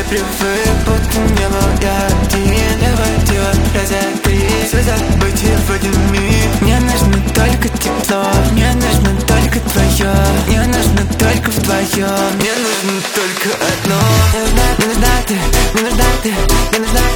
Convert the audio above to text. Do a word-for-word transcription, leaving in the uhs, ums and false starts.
привык, будто не был я один. Я водила разотри, все забыть и в один миг. Мне нужно только тепло, мне нужно только твое, мне нужно только вдвоем, мне нужно только одно. Мне нужна, мне нужна ты, мне нужна ты, мне нужна